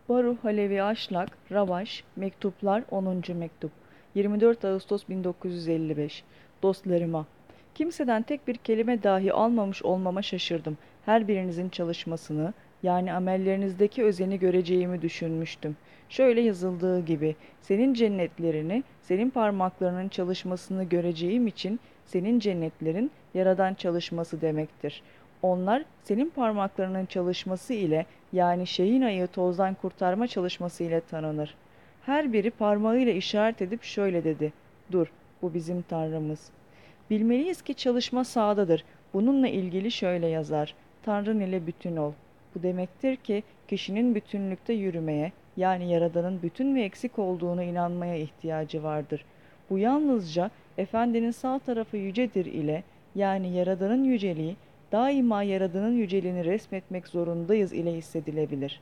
Baruh Halevi Aşlak, Ravaş, Mektuplar 10. Mektup 24 Ağustos 1955. Dostlarıma, kimseden tek bir kelime dahi almamış olmama şaşırdım. Her birinizin çalışmasını, yani amellerinizdeki özeni göreceğimi düşünmüştüm. Şöyle yazıldığı gibi, senin cennetlerini, senin parmaklarının çalışmasını göreceğim için, senin cennetlerin yaradan çalışması demektir. Onlar senin parmaklarının çalışması ile, yani şeyin ayı tozdan kurtarma çalışması ile tanınır. Her biri parmağıyla işaret edip şöyle dedi: dur, bu bizim Tanrımız. Bilmeliyiz ki çalışma sağdadır. Bununla ilgili şöyle yazar: Tanrın ile bütün ol. Bu demektir ki kişinin bütünlükte yürümeye, yani Yaradan'ın bütün ve eksik olduğunu inanmaya ihtiyacı vardır. Bu yalnızca Efendinin sağ tarafı yücedir ile, yani Yaradan'ın yüceliği, daima Yaradan'ın yüceliğini resmetmek zorundayız ile hissedilebilir.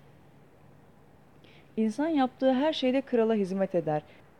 İnsan yaptığı her şeyde krala hizmet eder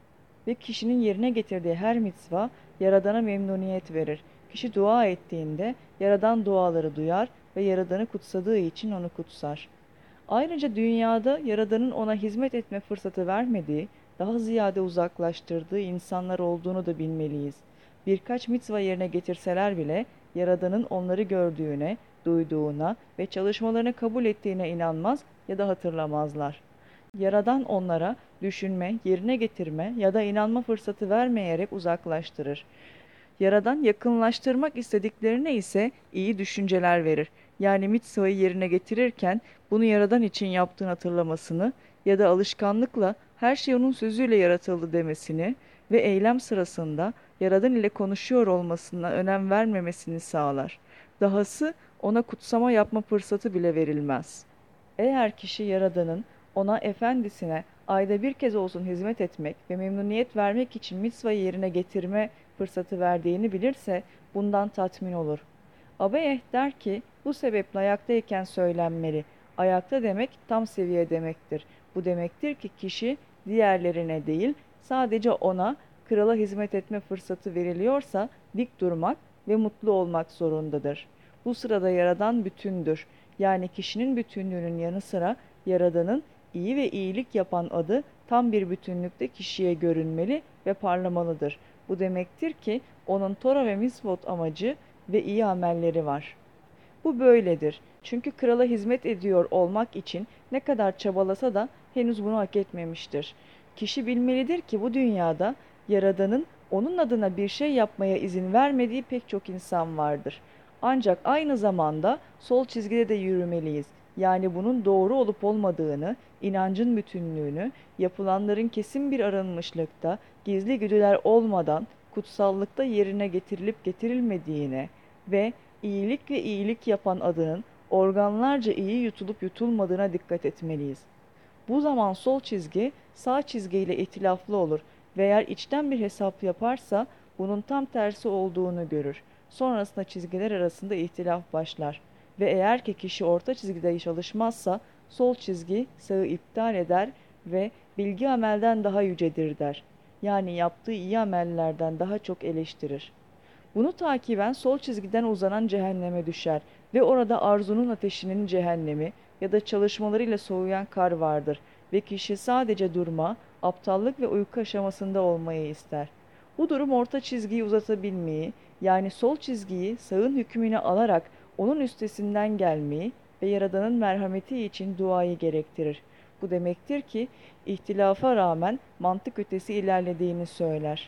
ve kişinin yerine getirdiği her mitzva Yaradan'a memnuniyet verir. Kişi dua ettiğinde Yaradan duaları duyar ve Yaradan'ı kutsadığı için onu kutsar. Ayrıca dünyada Yaradan'ın ona hizmet etme fırsatı vermediği, daha ziyade uzaklaştırdığı insanlar olduğunu da bilmeliyiz. Birkaç mitzva yerine getirseler bile Yaradan'ın onları gördüğüne, duyduğuna ve çalışmalarını kabul ettiğine inanmaz ya da hatırlamazlar. Yaradan onlara düşünme, yerine getirme ya da inanma fırsatı vermeyerek uzaklaştırır. Yaradan yakınlaştırmak istediklerine ise iyi düşünceler verir. Yani mitzvayı yerine getirirken bunu Yaradan için yaptığını hatırlamasını ya da alışkanlıkla her şey onun sözüyle yaratıldı demesini ve eylem sırasında Yaradan ile konuşuyor olmasına önem vermemesini sağlar. Dahası ona kutsama yapma fırsatı bile verilmez. Eğer kişi Yaradan'ın ona efendisine ayda bir kez olsun hizmet etmek ve memnuniyet vermek için mitzvayı yerine getirme fırsatı verdiğini bilirse bundan tatmin olur. Abeyeh der ki, bu sebeple ayaktayken söylenmeli. Ayakta demek tam seviye demektir. Bu demektir ki kişi diğerlerine değil, sadece ona, krala hizmet etme fırsatı veriliyorsa dik durmak ve mutlu olmak zorundadır. Bu sırada Yaradan bütündür. Yani kişinin bütünlüğünün yanı sıra Yaradan'ın iyi ve iyilik yapan adı tam bir bütünlükte kişiye görünmeli ve parlamalıdır. Bu demektir ki onun Tora ve Misvot amacı ve iyi amelleri var. Bu böyledir. Çünkü krala hizmet ediyor olmak için ne kadar çabalasa da henüz bunu hak etmemiştir. Kişi bilmelidir ki bu dünyada Yaradan'ın onun adına bir şey yapmaya izin vermediği pek çok insan vardır. Ancak aynı zamanda sol çizgide de yürümeliyiz. Yani bunun doğru olup olmadığını, inancın bütünlüğünü, yapılanların kesin bir aranmışlıkta, gizli güdüler olmadan kutsallıkta yerine getirilip getirilmediğine ve iyilik ve iyilik yapan adının organlarca iyi yutulup yutulmadığına dikkat etmeliyiz. Bu zaman sol çizgi sağ çizgiyle ihtilaflı olur ve eğer içten bir hesap yaparsa bunun tam tersi olduğunu görür. Sonrasında çizgiler arasında ihtilaf başlar ve eğer ki kişi orta çizgide çalışmazsa sol çizgi sağı iptal eder ve bilgi amelden daha yücedir der. Yani yaptığı iyi amellerden daha çok eleştirir. Bunu takiben sol çizgiden uzanan cehenneme düşer ve orada arzunun ateşinin cehennemi ya da çalışmalarıyla soğuyan kar vardır ve kişi sadece durma, aptallık ve uyku aşamasında olmayı ister. Bu durum orta çizgiyi uzatabilmeyi, yani sol çizgiyi sağın hükmüne alarak onun üstesinden gelmeyi ve Yaradan'ın merhameti için duayı gerektirir. Bu demektir ki ihtilafa rağmen mantık ötesi ilerlediğini söyler.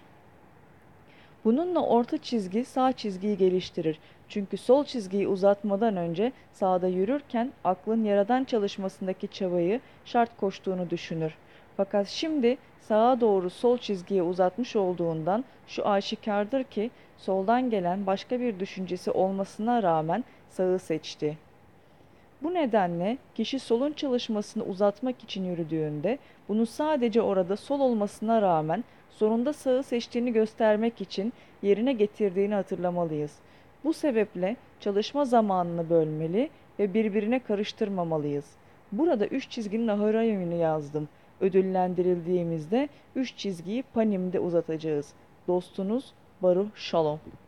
Bununla orta çizgi sağ çizgiyi geliştirir. Çünkü sol çizgiyi uzatmadan önce sağda yürürken aklın Yaradan çalışmasındaki çabayı şart koştuğunu düşünür. Fakat şimdi sağa doğru sol çizgiyi uzatmış olduğundan şu aşikardır ki soldan gelen başka bir düşüncesi olmasına rağmen sağı seçti. Bu nedenle kişi solun çalışmasını uzatmak için yürüdüğünde bunu sadece orada sol olmasına rağmen sonunda sağı seçtiğini göstermek için yerine getirdiğini hatırlamalıyız. Bu sebeple çalışma zamanını bölmeli ve birbirine karıştırmamalıyız. Burada üç çizginin ahırayını yazdım. Ödüllendirildiğimizde üç çizgiyi panimde uzatacağız. Dostunuz Baruch Shalom.